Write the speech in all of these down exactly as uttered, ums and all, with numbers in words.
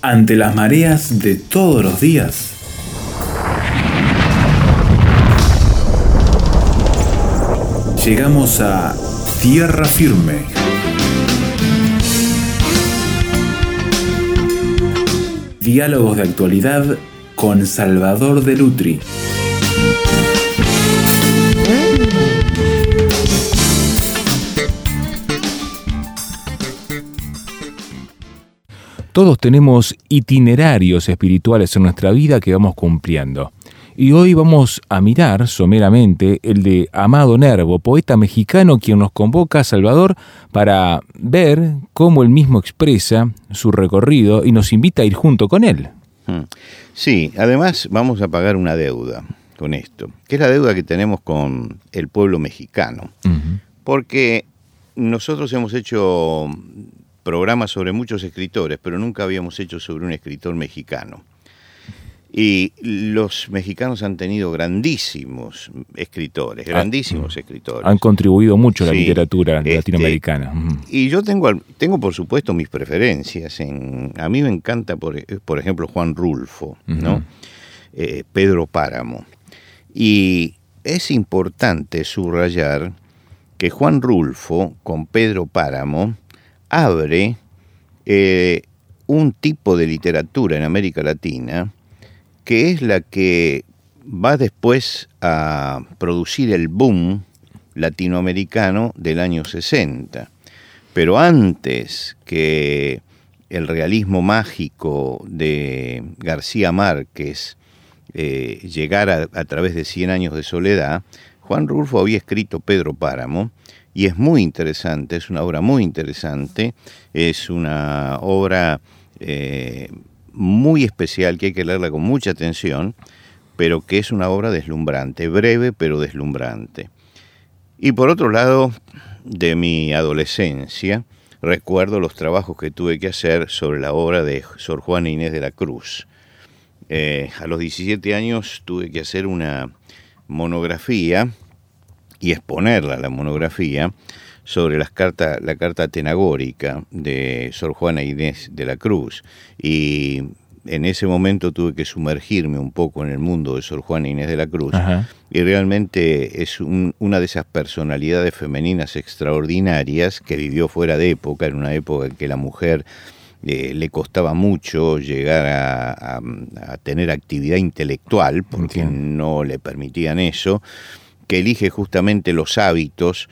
ante las mareas de todos los días. Llegamos a tierra firme. Diálogos de actualidad con Salvador de Lutri. Todos tenemos itinerarios espirituales en nuestra vida que vamos cumpliendo. Y hoy vamos a mirar someramente el de Amado Nervo, poeta mexicano, quien nos convoca, Salvador, para ver cómo él mismo expresa su recorrido y nos invita a ir junto con él. Sí, además vamos a pagar una deuda con esto, que es la deuda que tenemos con el pueblo mexicano. Uh-huh. Porque nosotros hemos hecho programas sobre muchos escritores, pero nunca habíamos hecho sobre un escritor mexicano. Y los mexicanos han tenido grandísimos escritores, grandísimos ah, escritores. Han contribuido mucho a la sí, literatura este, latinoamericana. Uh-huh. Y yo tengo, tengo, por supuesto, mis preferencias. En, a mí me encanta, por, por ejemplo, Juan Rulfo, uh-huh. ¿no? eh, Pedro Páramo. Y es importante subrayar que Juan Rulfo, con Pedro Páramo, abre eh, un tipo de literatura en América Latina que es la que va después a producir el boom latinoamericano del año sesenta. Pero antes que el realismo mágico de García Márquez eh, llegara a través de Cien años de soledad, Juan Rulfo había escrito Pedro Páramo, y es muy interesante, es una obra muy interesante, es una obra eh, muy especial que hay que leerla con mucha atención, pero que es una obra deslumbrante, breve pero deslumbrante. Y por otro lado, de mi adolescencia, recuerdo los trabajos que tuve que hacer sobre la obra de Sor Juana Inés de la Cruz. Eh, a los diecisiete años tuve que hacer una monografía y exponerla, la monografía, sobre las cartas, la carta atenagórica de Sor Juana Inés de la Cruz. Y en ese momento tuve que sumergirme un poco en el mundo de Sor Juana Inés de la Cruz. Ajá. Y realmente es un, una de esas personalidades femeninas extraordinarias que vivió fuera de época, en una época en que la mujer eh, le costaba mucho llegar a, a, a tener actividad intelectual, porque okay. no le permitían eso, que elige justamente los hábitos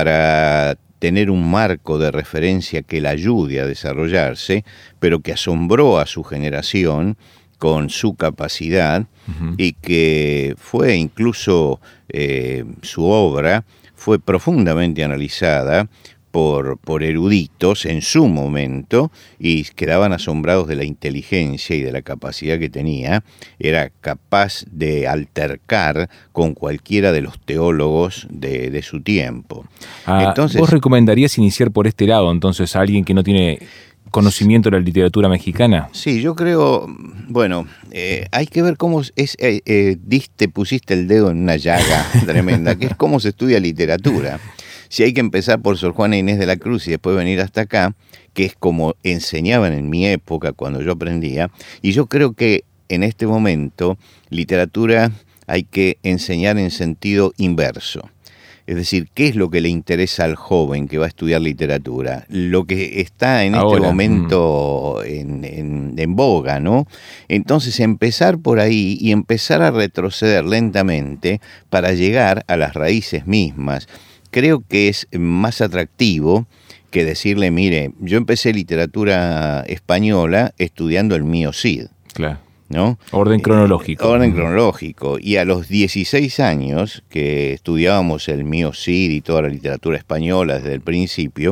para tener un marco de referencia que la ayude a desarrollarse, pero que asombró a su generación con su capacidad uh-huh. y que fue incluso eh, su obra fue profundamente analizada por, por eruditos en su momento y quedaban asombrados de la inteligencia y de la capacidad que tenía. Era capaz de altercar con cualquiera de los teólogos de, de su tiempo. Ah, entonces, ¿vos recomendarías iniciar por este lado, entonces, a alguien que no tiene conocimiento de la literatura mexicana? Sí, yo creo, bueno, eh, hay que ver cómo es, eh, eh, diste, pusiste el dedo en una llaga tremenda, que es cómo se estudia literatura. Si hay que empezar por Sor Juana Inés de la Cruz y después venir hasta acá, que es como enseñaban en mi época cuando yo aprendía, y yo creo que en este momento literatura hay que enseñar en sentido inverso. Es decir, ¿qué es lo que le interesa al joven que va a estudiar literatura? Lo que está en Ahora, este momento mm. en, en, en boga, ¿no? Entonces empezar por ahí y empezar a retroceder lentamente para llegar a las raíces mismas. Creo que es más atractivo que decirle, mire, yo empecé literatura española estudiando el Mío Cid. Claro. ¿No? Orden cronológico. Eh, orden cronológico. Y a los dieciséis años que estudiábamos el Mío Cid y toda la literatura española desde el principio,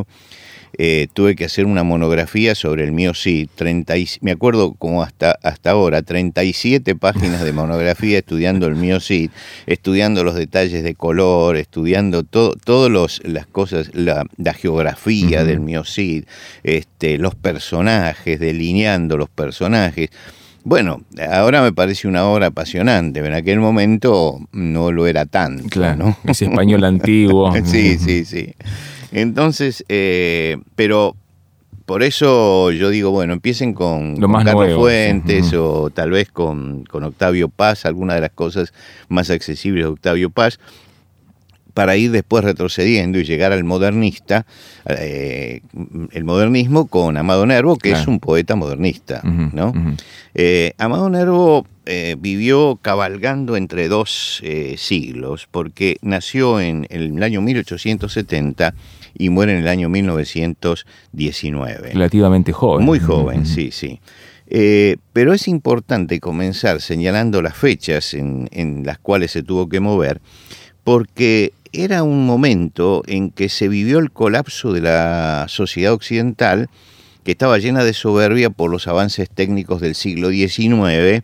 eh, tuve que hacer una monografía sobre el Mío Cid. treinta y, me acuerdo como hasta, hasta ahora, treinta y siete páginas de monografía estudiando el Mío Cid, estudiando los detalles de color, estudiando todo, todas las cosas, la, la geografía uh-huh. del Mío Cid, este, los personajes, delineando los personajes. Bueno, ahora me parece una obra apasionante, en aquel momento no lo era tanto, claro, ¿no? Ese español antiguo. Sí, sí, sí. Entonces, eh, pero por eso yo digo, bueno, empiecen con, Lo con más Carlos nuevo, Fuentes sí. o tal vez con, con Octavio Paz, alguna de las cosas más accesibles de Octavio Paz, para ir después retrocediendo y llegar al modernista, eh, el modernismo con Amado Nervo, que claro. es un poeta modernista, uh-huh, ¿no? Uh-huh. Eh, Amado Nervo eh, vivió cabalgando entre dos eh, siglos, porque nació en, en el año mil ochocientos setenta y muere en el año mil novecientos diecinueve. Relativamente joven. Muy joven, uh-huh. sí, sí. Eh, pero es importante comenzar señalando las fechas en, en las cuales se tuvo que mover, porque era un momento en que se vivió el colapso de la sociedad occidental, que estaba llena de soberbia por los avances técnicos del siglo diecinueve,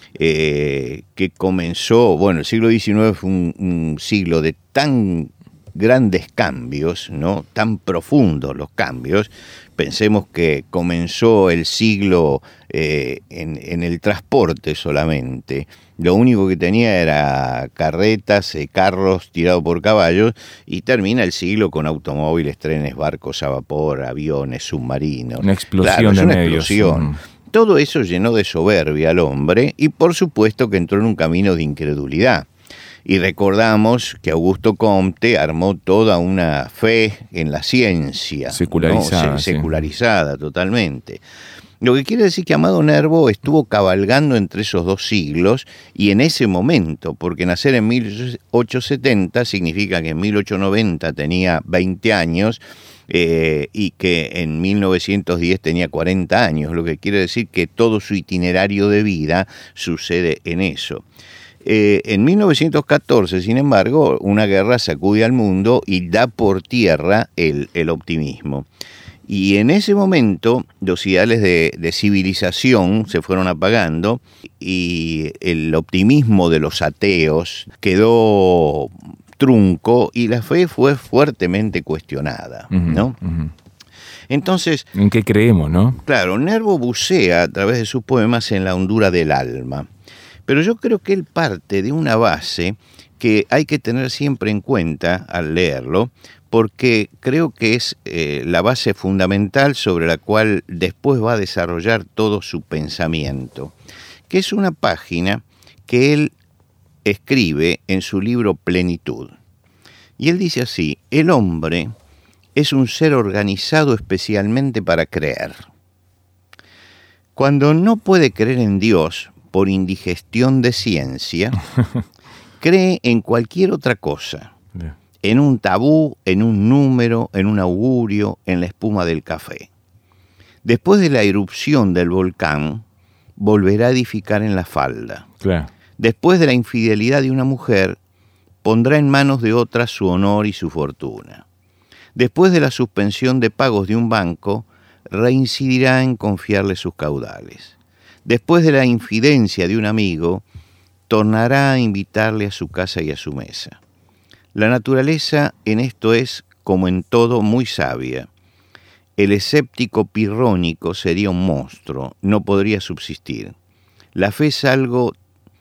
eh, que comenzó, bueno, el siglo diecinueve fue un, un siglo de tan grandes cambios, ¿no? Tan profundos los cambios. Pensemos que comenzó el siglo eh, en, en el transporte solamente. Lo único que tenía era carretas, eh, carros tirados por caballos, y termina el siglo con automóviles, trenes, barcos a vapor, aviones, submarinos. Una explosión claro, de es una medios. explosión. Mm. Todo eso llenó de soberbia al hombre y por supuesto que entró en un camino de incredulidad. Y recordamos que Augusto Comte armó toda una fe en la ciencia. Secularizada. ¿no? Se- secularizada sí. totalmente. Lo que quiere decir que Amado Nervo estuvo cabalgando entre esos dos siglos y en ese momento, porque nacer en mil ochocientos setenta significa que en mil ochocientos noventa tenía veinte años eh, y que en mil novecientos diez tenía cuarenta años, lo que quiere decir que todo su itinerario de vida sucede en eso. Eh, en mil novecientos catorce, sin embargo, una guerra sacude al mundo y da por tierra el, el optimismo. Y en ese momento los ideales de, de civilización se fueron apagando y el optimismo de los ateos quedó trunco y la fe fue fuertemente cuestionada, uh-huh, ¿no? Uh-huh. Entonces, ¿en qué creemos, no? Claro, Nervo bucea a través de sus poemas en la hondura del alma. Pero yo creo que él parte de una base que hay que tener siempre en cuenta al leerlo, porque creo que es eh, la base fundamental sobre la cual después va a desarrollar todo su pensamiento, que es una página que él escribe en su libro Plenitud. Y él dice así: el hombre es un ser organizado especialmente para creer. Cuando no puede creer en Dios por indigestión de ciencia, cree en cualquier otra cosa. Yeah. En un tabú, en un número, en un augurio, en la espuma del café. Después de la erupción del volcán, volverá a edificar en la falda. Claro. Después de la infidelidad de una mujer, pondrá en manos de otra su honor y su fortuna. Después de la suspensión de pagos de un banco, reincidirá en confiarle sus caudales. Después de la infidencia de un amigo, tornará a invitarle a su casa y a su mesa. La naturaleza en esto es, como en todo, muy sabia. El escéptico pirrónico sería un monstruo, no podría subsistir. La fe es algo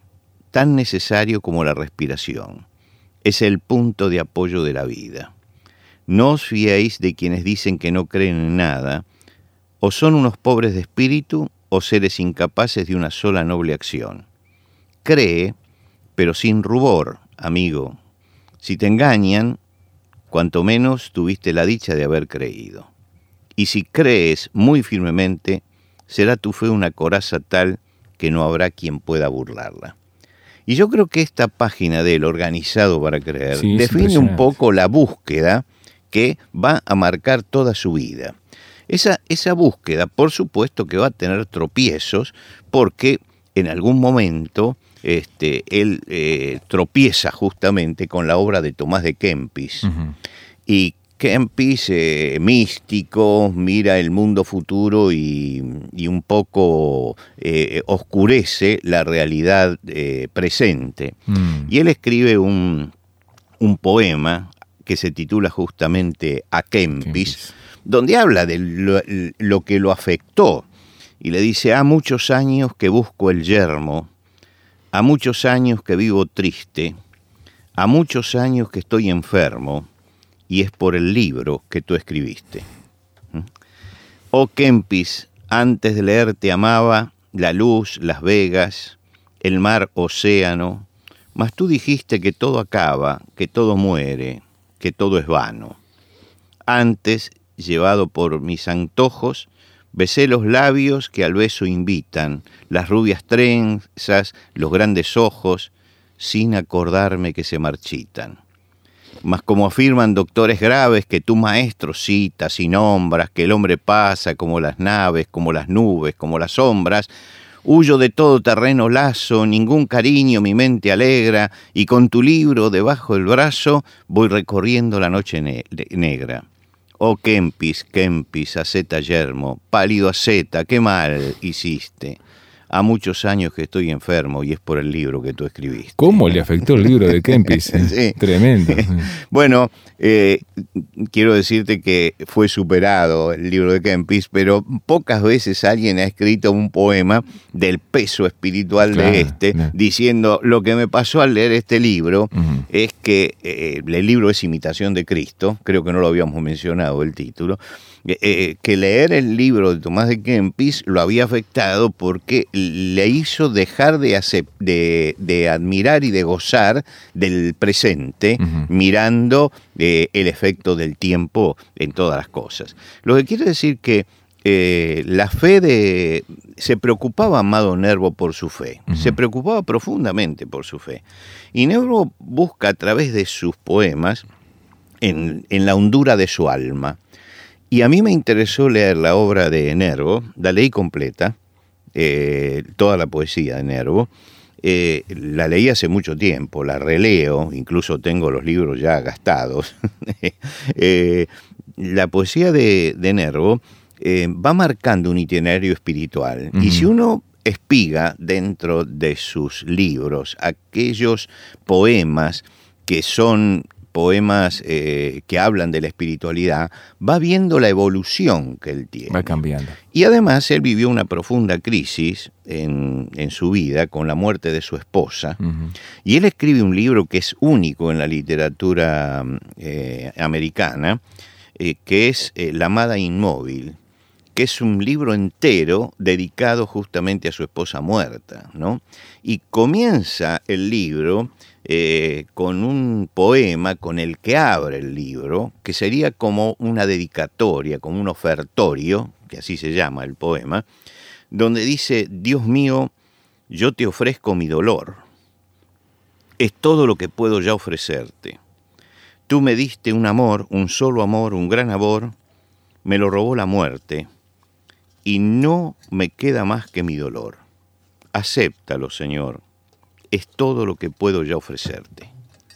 tan necesario como la respiración. Es el punto de apoyo de la vida. No os fiéis de quienes dicen que no creen en nada, o son unos pobres de espíritu, o seres incapaces de una sola noble acción. Cree, pero sin rubor, amigo. Si te engañan, cuanto menos tuviste la dicha de haber creído. Y si crees muy firmemente, será tu fe una coraza tal que no habrá quien pueda burlarla. Y yo creo que esta página del Organizado para Creer sí, define un poco la búsqueda que va a marcar toda su vida. Esa, esa búsqueda, por supuesto que va a tener tropiezos, porque en algún momento este, él eh, tropieza justamente con la obra de Tomás de Kempis. Uh-huh. Y Kempis, eh, místico, mira el mundo futuro y, y un poco eh, oscurece la realidad eh, presente. Mm. Y él escribe un, un poema que se titula justamente A Kempis, Kempis. donde habla de lo, lo que lo afectó. Y le dice: ha muchos años que busco el yermo, ha muchos años que vivo triste, ha muchos años que estoy enfermo, y es por el libro que tú escribiste. Oh Kempis, antes de leerte amaba la luz, Las Vegas, el mar, océano, mas tú dijiste que todo acaba, que todo muere, que todo es vano. Antes, llevado por mis antojos, besé los labios que al beso invitan, las rubias trenzas, los grandes ojos, sin acordarme que se marchitan. Mas como afirman doctores graves que tú maestro citas y nombras, que el hombre pasa como las naves, como las nubes, como las sombras, huyo de todo terreno lazo, ningún cariño mi mente alegra, y con tu libro debajo del brazo voy recorriendo la noche ne- negra. Oh Kempis, Kempis, aceta yermo, pálido aceta, qué mal hiciste. Ha muchos años que estoy enfermo y es por el libro que tú escribiste. ¿Cómo le afectó el libro de Kempis? Sí. Tremendo. Bueno, eh, quiero decirte que fue superado el libro de Kempis, pero pocas veces alguien ha escrito un poema del peso espiritual Claro, de este, claro. diciendo, lo que me pasó al leer este libro Ujú. es que eh, el libro es Imitación de Cristo, creo que no lo habíamos mencionado el título, eh, que leer el libro de Tomás de Kempis lo había afectado porque le hizo dejar de, acep- de, de admirar y de gozar del presente, Ujú. mirando eh, el efecto del tiempo en todas las cosas. Lo que quiere decir que eh, la fe de... Se preocupaba Amado Nervo por su fe, Ujú. se preocupaba profundamente por su fe. Y Nervo busca a través de sus poemas en, en la hondura de su alma. Y a mí me interesó leer la obra de Nervo, la leí completa, eh, toda la poesía de Nervo. Eh, la leí hace mucho tiempo, la releo, incluso tengo los libros ya gastados. eh, la poesía de, de Nervo eh, va marcando un itinerario espiritual. Uh-huh. Y si uno espiga dentro de sus libros aquellos poemas que son poemas eh, que hablan de la espiritualidad, va viendo la evolución que él tiene. Va cambiando. Y además él vivió una profunda crisis en, en su vida con la muerte de su esposa. Uh-huh. Y él escribe un libro que es único en la literatura eh, americana, eh, que es eh, La amada inmóvil, que es un libro entero dedicado justamente a su esposa muerta, ¿no? Y comienza el libro eh, con un poema con el que abre el libro, que sería como una dedicatoria, como un ofertorio, que así se llama el poema, donde dice, Dios mío, yo te ofrezco mi dolor. Es todo lo que puedo ya ofrecerte. Tú me diste un amor, un solo amor, un gran amor, me lo robó la muerte, y no me queda más que mi dolor. Acéptalo, Señor, es todo lo que puedo ya ofrecerte.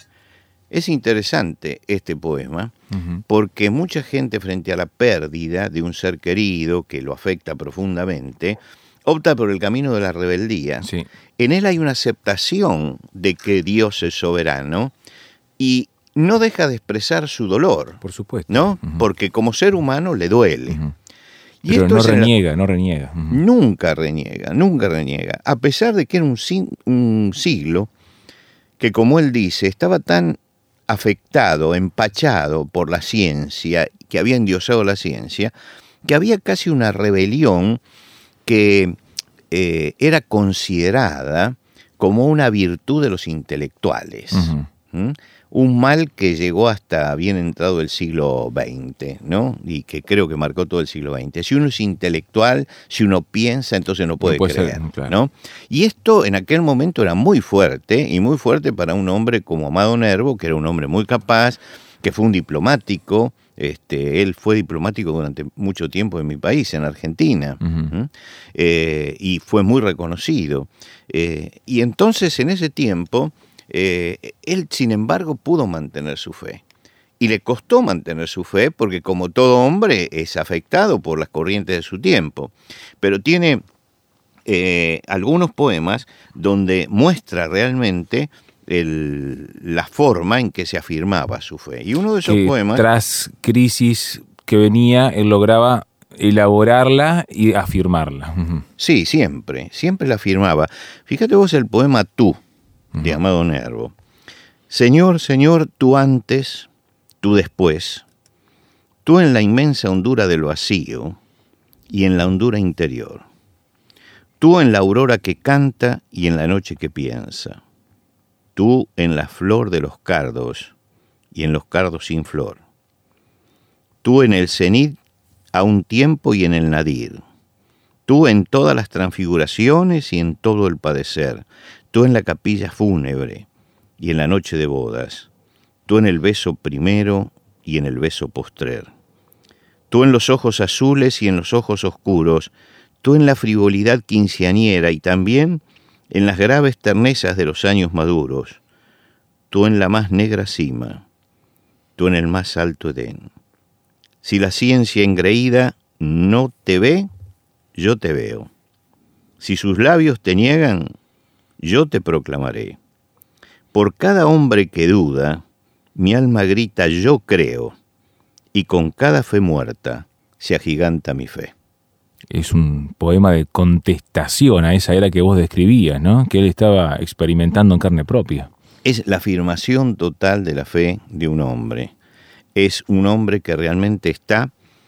Es interesante este poema, Uh-huh. porque mucha gente frente a la pérdida de un ser querido que lo afecta profundamente, opta por el camino de la rebeldía. Sí. En él hay una aceptación de que Dios es soberano y no deja de expresar su dolor, Por supuesto. ¿no? Uh-huh. Porque como ser humano le duele. Uh-huh. Y Pero esto no es en la- reniega, no reniega. Uh-huh. Nunca reniega, nunca reniega. A pesar de que era un, si- un siglo que, como él dice, estaba tan afectado, empachado por la ciencia, que había endiosado la ciencia, que había casi una rebelión que eh, era considerada como una virtud de los intelectuales. Uh-huh. ¿Mm? Un mal que llegó hasta bien entrado el siglo veinte, ¿no? Y que creo que marcó todo el siglo veinte. Si uno es intelectual, si uno piensa, entonces no puede, No puede creer, ser, claro. ¿no? Y esto en aquel momento era muy fuerte, y muy fuerte para un hombre como Amado Nervo, que era un hombre muy capaz, que fue un diplomático. Este, él fue diplomático durante mucho tiempo en mi país, en Argentina, Uh-huh. ¿Mm? eh, y fue muy reconocido. Eh, y entonces en ese tiempo... Eh, él, sin embargo, pudo mantener su fe. Y le costó mantener su fe porque, como todo hombre, es afectado por las corrientes de su tiempo. Pero tiene eh, algunos poemas donde muestra realmente el, la forma en que se afirmaba su fe. Y uno de esos Que poemas... tras crisis que venía, él lograba elaborarla y afirmarla. Uh-huh. Sí, siempre, siempre la afirmaba. Fíjate vos el poema Tú, de Uh-huh. Amado Nervo. Señor, Señor, tú antes, tú después, tú en la inmensa hondura del vacío, y en la hondura interior. Tú en la aurora que canta y en la noche que piensa. Tú en la flor de los cardos y en los cardos sin flor. Tú en el cenit a un tiempo y en el nadir. Tú en todas las transfiguraciones y en todo el padecer. Tú en la capilla fúnebre y en la noche de bodas. Tú en el beso primero y en el beso postrer. Tú en los ojos azules y en los ojos oscuros. Tú en la frivolidad quinceañera y también en las graves ternezas de los años maduros. Tú en la más negra cima. Tú en el más alto Edén. Si la ciencia engreída no te ve, yo te veo. Si sus labios te niegan, yo te proclamaré. Por cada hombre que duda, mi alma grita yo creo, y con cada fe muerta se agiganta mi fe. Es un poema de contestación a esa era que vos describías, ¿no? Que él estaba experimentando en carne propia. Es la afirmación total de la fe de un hombre. Es un hombre que realmente está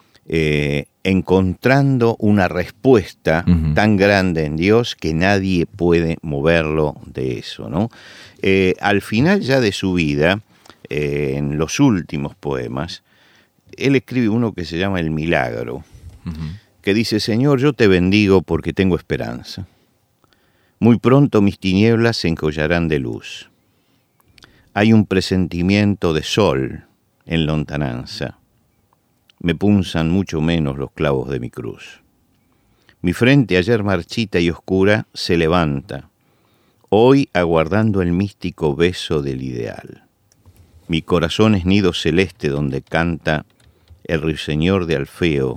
eh, encontrando una respuesta uh-huh. tan grande en Dios que nadie puede moverlo de eso, ¿no? Eh, al final ya de su vida, eh, en los últimos poemas, él escribe uno que se llama El Milagro, uh-huh. que dice: Señor, yo te bendigo porque tengo esperanza. Muy pronto mis tinieblas se encollarán de luz. Hay un presentimiento de sol en lontananza. Me punzan mucho menos los clavos de mi cruz. Mi frente, ayer marchita y oscura, se levanta, hoy aguardando el místico beso del ideal. Mi corazón es nido celeste donde canta el ruiseñor de Alfeo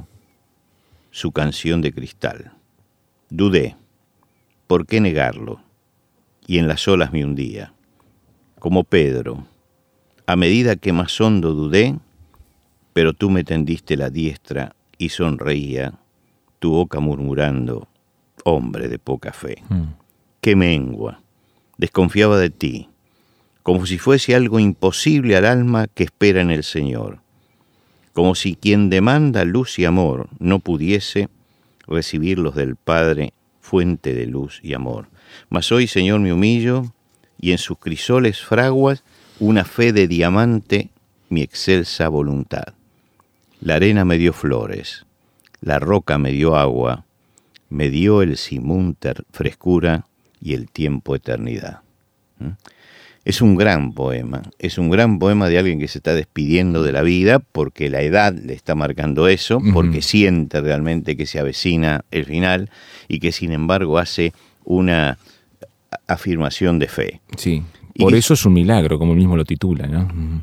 su canción de cristal. Dudé, ¿por qué negarlo? Y en las olas me hundía. Como Pedro, a medida que más hondo dudé, pero tú me tendiste la diestra y sonreía, tu boca murmurando, hombre de poca fe. Mm. Qué mengua, desconfiaba de ti, como si fuese algo imposible al alma que espera en el Señor, como si quien demanda luz y amor no pudiese recibirlos del Padre, fuente de luz y amor. Mas hoy, Señor, me humillo, y en sus crisoles fraguas una fe de diamante mi excelsa voluntad. La arena me dio flores, la roca me dio agua, me dio el simúnter frescura y el tiempo eternidad. ¿Mm? Es un gran poema, es un gran poema de alguien que se está despidiendo de la vida porque la edad le está marcando eso, uh-huh. porque siente realmente que se avecina el final y que sin embargo hace una afirmación de fe. Sí, por y eso es un milagro, como él mismo lo titula, ¿no? Uh-huh.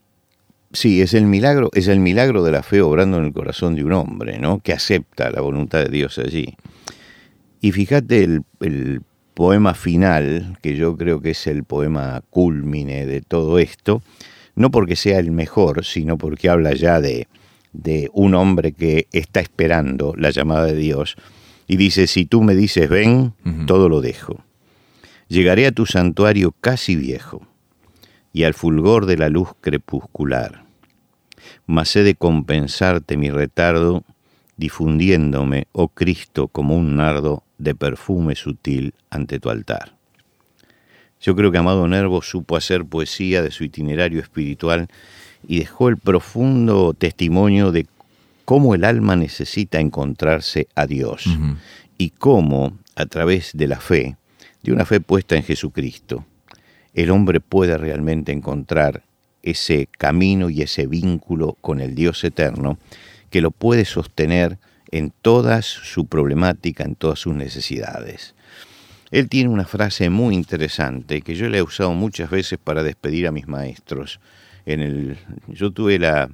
Sí, es el milagro, es el milagro de la fe obrando en el corazón de un hombre, ¿no? Que acepta la voluntad de Dios allí. Y fíjate el, el poema final, que yo creo que es el poema cúlmine de todo esto, no porque sea el mejor, sino porque habla ya de, de un hombre que está esperando la llamada de Dios, y dice: si tú me dices ven, uh-huh. todo lo dejo. Llegaré a tu santuario casi viejo, y al fulgor de la luz crepuscular, mas he de compensarte mi retardo, difundiéndome, oh Cristo, como un nardo de perfume sutil ante tu altar. Yo creo que Amado Nervo supo hacer poesía de su itinerario espiritual y dejó el profundo testimonio de cómo el alma necesita encontrarse a Dios, uh-huh. y cómo, a través de la fe, de una fe puesta en Jesucristo, el hombre puede realmente encontrar ese camino y ese vínculo con el Dios eterno que lo puede sostener en toda su problemática, en todas sus necesidades. Él tiene una frase muy interesante que yo le he usado muchas veces para despedir a mis maestros. En el, yo tuve la...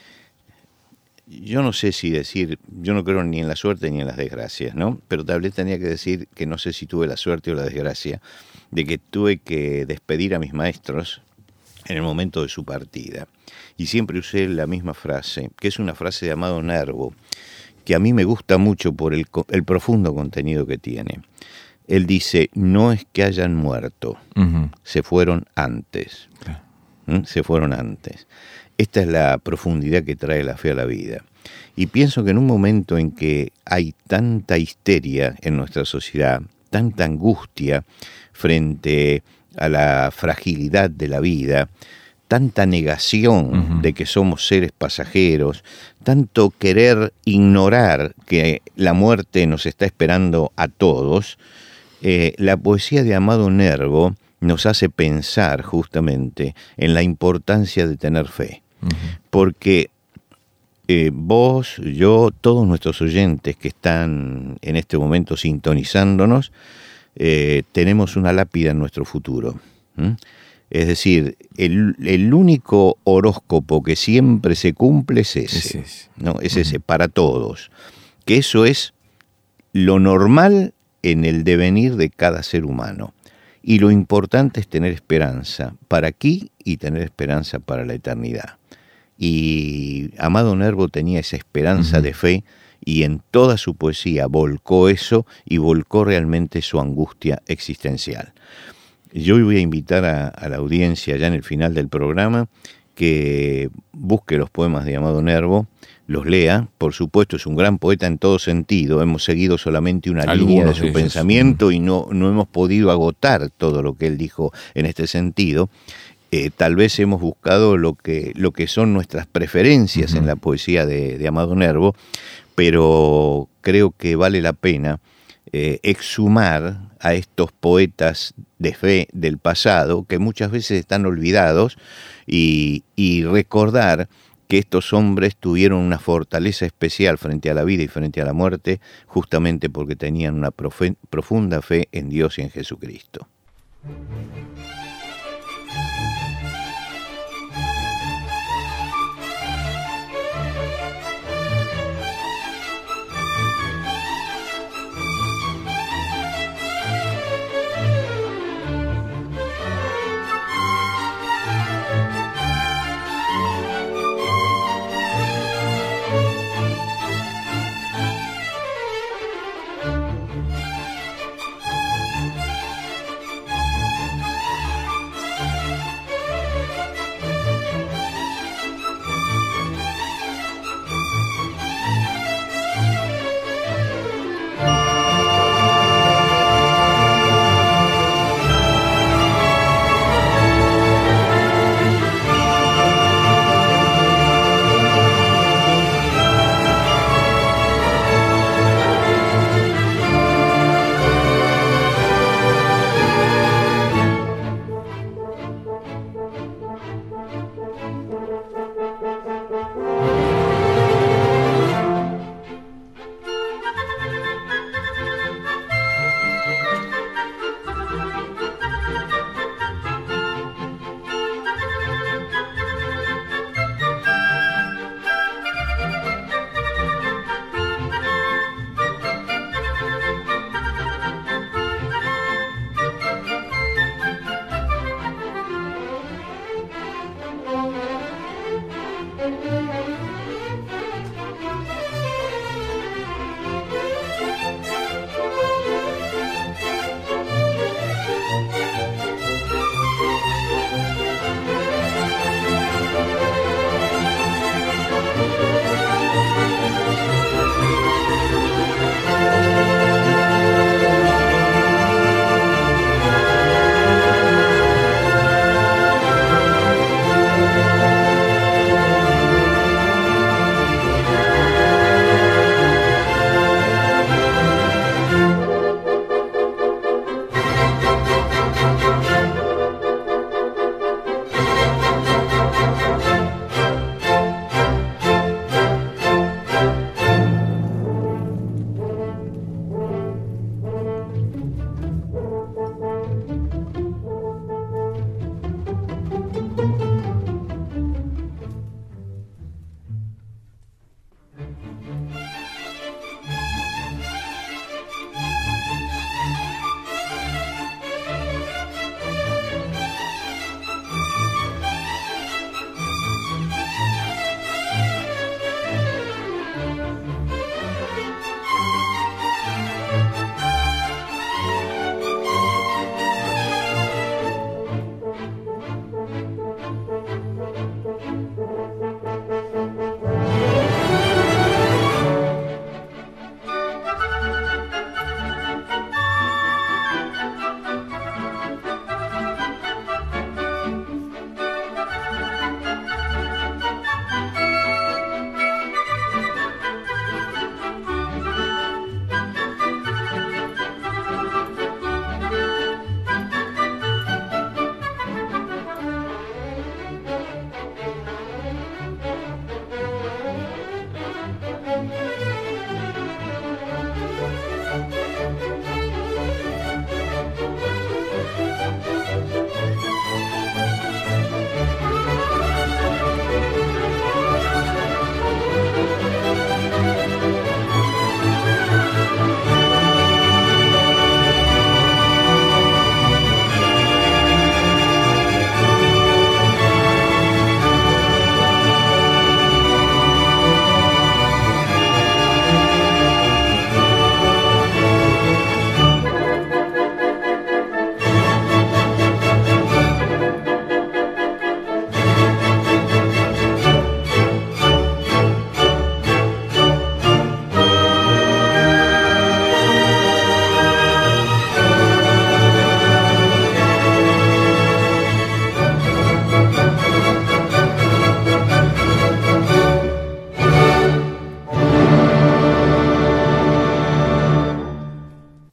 Yo no sé si decir, yo no creo ni en la suerte ni en las desgracias, ¿no? Pero tal vez tenía que decir que no sé si tuve la suerte o la desgracia de que tuve que despedir a mis maestros en el momento de su partida. Y siempre usé la misma frase, que es una frase de Amado Nervo, que a mí me gusta mucho por el, el profundo contenido que tiene. Él dice: no es que hayan muerto, uh-huh. se fueron antes. ¿Mm? Se fueron antes. Esta es la profundidad que trae la fe a la vida. Y pienso que en un momento en que hay tanta histeria en nuestra sociedad, tanta angustia frente a la fragilidad de la vida, tanta negación uh-huh. de que somos seres pasajeros, tanto querer ignorar que la muerte nos está esperando a todos, eh, la poesía de Amado Nervo nos hace pensar justamente en la importancia de tener fe. Uh-huh. Porque eh, vos, yo, todos nuestros oyentes que están en este momento sintonizándonos, eh, tenemos una lápida en nuestro futuro. ¿Mm? Es decir, el, el único horóscopo que siempre se cumple es ese, ese es. ¿no? Es uh-huh. ese, para todos. Que eso es lo normal en el devenir de cada ser humano. Y lo importante es tener esperanza para aquí y tener esperanza para la eternidad. Y Amado Nervo tenía esa esperanza uh-huh. de fe, y en toda su poesía volcó eso y volcó realmente su angustia existencial. Yo hoy voy a invitar a, a la audiencia ya en el final del programa que busque los poemas de Amado Nervo, los lea. Por supuesto, es un gran poeta en todo sentido. Hemos seguido solamente una Algunos línea de su pensamiento y no, no hemos podido agotar todo lo que él dijo en este sentido. Eh, tal vez hemos buscado lo que, lo que son nuestras preferencias uh-huh. en la poesía de, de Amado Nervo, pero creo que vale la pena Eh, exhumar a estos poetas de fe del pasado que muchas veces están olvidados y, y recordar que estos hombres tuvieron una fortaleza especial frente a la vida y frente a la muerte justamente porque tenían una profe- profunda fe en Dios y en Jesucristo.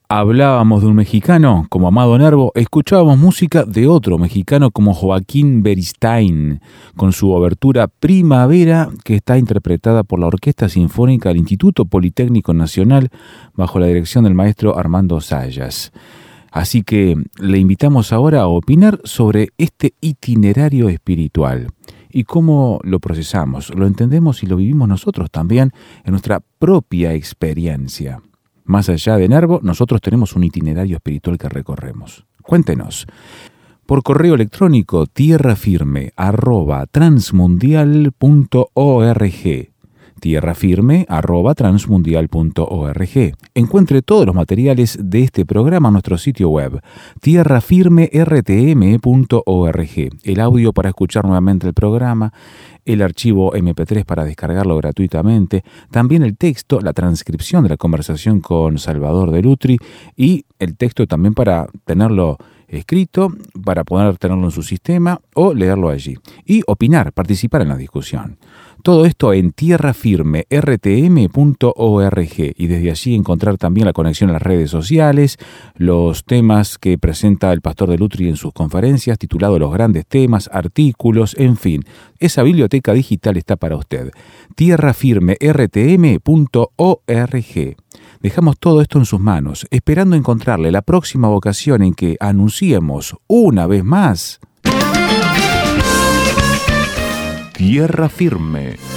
hablábamos de un mexicano como Amado Nervo, escuchábamos música de otro mexicano como Joaquín Beristain, con su obertura Primavera, que está interpretada por la Orquesta Sinfónica del Instituto Politécnico Nacional bajo la dirección del maestro Armando Sayas. Así que le invitamos ahora a opinar sobre este itinerario espiritual y cómo lo procesamos, lo entendemos y lo vivimos nosotros también en nuestra propia experiencia. Más allá de Nervo, nosotros tenemos un itinerario espiritual que recorremos. Cuéntenos. Por correo electrónico tierrafirme arroba transmundial punto org. tierrafirme arroba transmundial punto org. Encuentre todos los materiales de este programa en nuestro sitio web tierrafirme r t m punto org. El audio para escuchar nuevamente el programa, el archivo eme pe tres para descargarlo gratuitamente, también el texto, la transcripción de la conversación con Salvador de Lutri y el texto también para tenerlo escrito, para poder tenerlo en su sistema o leerlo allí. Y opinar, participar en la discusión. Todo esto en tierrafirme r t m punto org y desde allí encontrar también la conexión a las redes sociales, los temas que presenta el pastor de Lutri en sus conferencias, titulado Los Grandes Temas, artículos, en fin. Esa biblioteca digital está para usted. tierrafirme r t m punto org. Dejamos todo esto en sus manos, esperando encontrarle la próxima ocasión en que anunciemos una vez más Tierra Firme.